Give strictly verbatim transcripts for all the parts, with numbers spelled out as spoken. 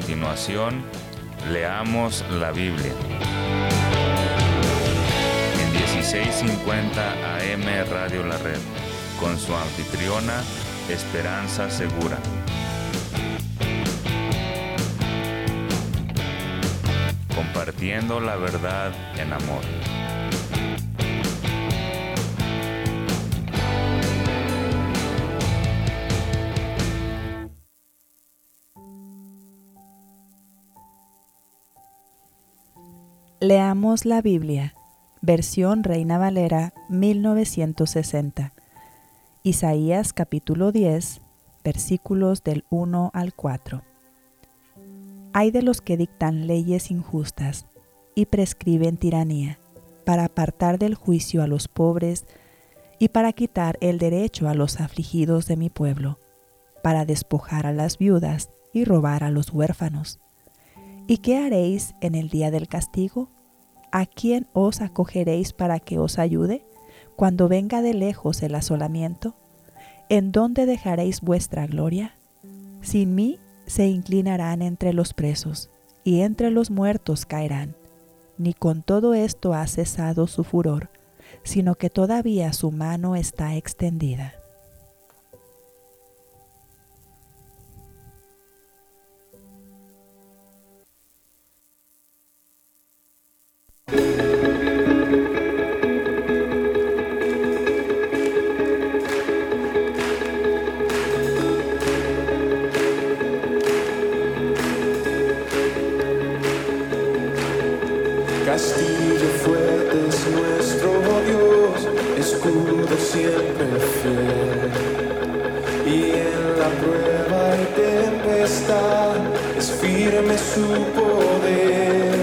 continuación, leamos la Biblia. En dieciséis cincuenta A M Radio La Red, con su anfitriona, Esperanza Segura. Compartiendo la verdad en amor. Leamos la Biblia, versión Reina Valera mil novecientos sesenta. Isaías capítulo diez, versículos del uno al cuatro. Ay de los que dictan leyes injustas y prescriben tiranía, para apartar del juicio a los pobres y para quitar el derecho a los afligidos de mi pueblo, para despojar a las viudas y robar a los huérfanos. ¿Y qué haréis en el día del castigo? ¿A quién os acogeréis para que os ayude cuando venga de lejos el asolamiento? ¿En dónde dejaréis vuestra gloria? Sin mí se inclinarán entre los presos, y entre los muertos caerán. Ni con todo esto ha cesado su furor, sino que todavía su mano está extendida. Castillo fuerte es nuestro Dios, escudo siempre fiel. Y en la prueba y tempestad es firme su poder.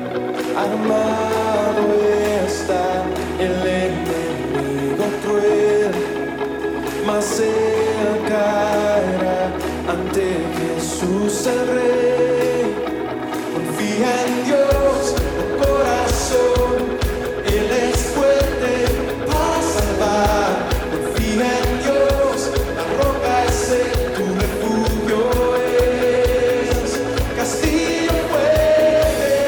Armado está el enemigo cruel, mas él caerá ante Jesús el Rey. Confía en Dios, corazón, Él es fuerte para salvar. Confía en Dios, la roca es Él, tu refugio es castillo fuerte.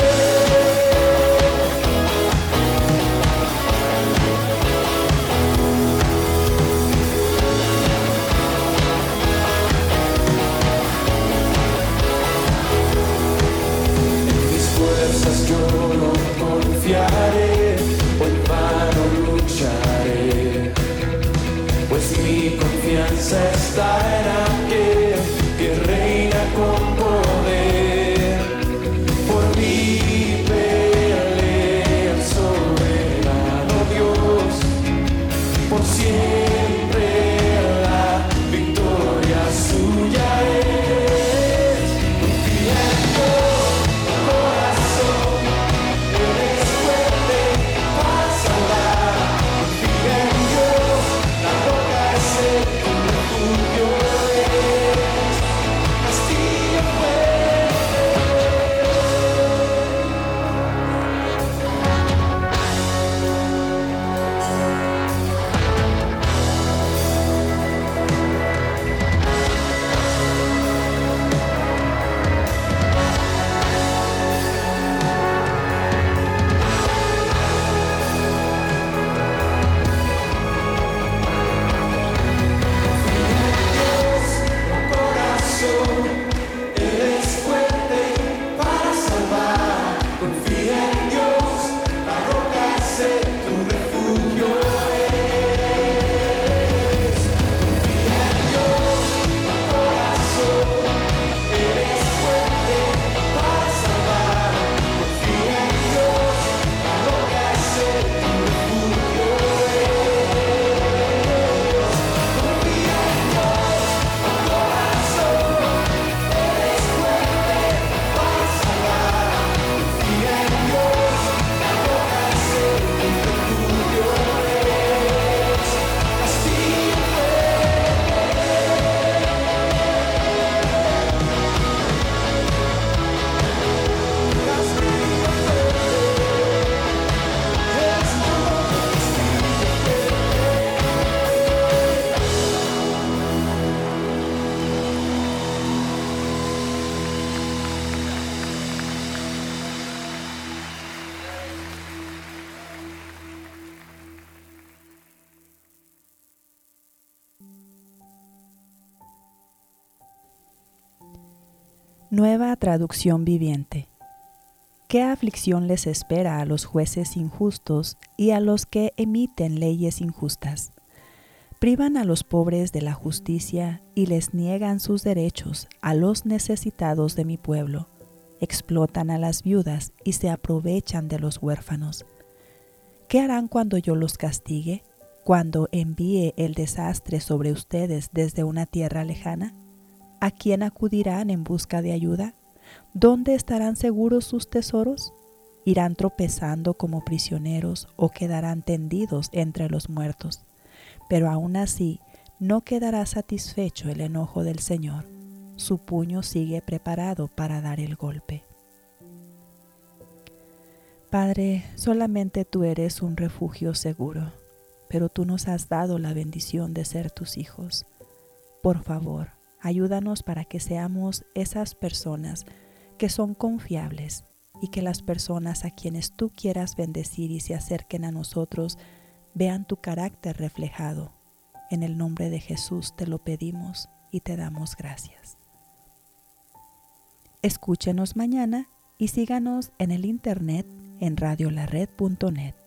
Nueva traducción viviente. ¿Qué aflicción les espera a los jueces injustos y a los que emiten leyes injustas? Privan a los pobres de la justicia y les niegan sus derechos a los necesitados de mi pueblo. Explotan a las viudas y se aprovechan de los huérfanos. ¿Qué harán cuando yo los castigue? Cuando envíe el desastre sobre ustedes desde una tierra lejana. ¿A quién acudirán en busca de ayuda? ¿Dónde estarán seguros sus tesoros? ¿Irán tropezando como prisioneros o quedarán tendidos entre los muertos? Pero aún así no quedará satisfecho el enojo del Señor. Su puño sigue preparado para dar el golpe. Padre, solamente tú eres un refugio seguro, pero tú nos has dado la bendición de ser tus hijos. Por favor, ayúdanos para que seamos esas personas que son confiables y que las personas a quienes tú quieras bendecir y se acerquen a nosotros vean tu carácter reflejado. En el nombre de Jesús te lo pedimos y te damos gracias. Escúchenos mañana y síganos en el internet en radio la red punto net.